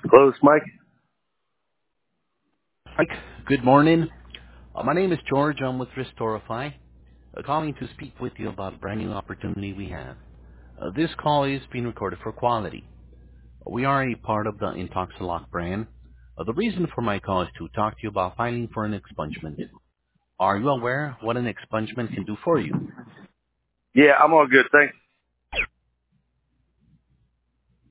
Close, Mike. Mike, good morning. My name is George. I'm with Restorify, calling to speak with you about a brand new opportunity we have. This call is being recorded for quality. We are a part of the Intoxilock brand. The reason for my call is to talk to you about filing for an expungement. Are you aware what an expungement can do for you? Yeah, I'm all good. Thanks.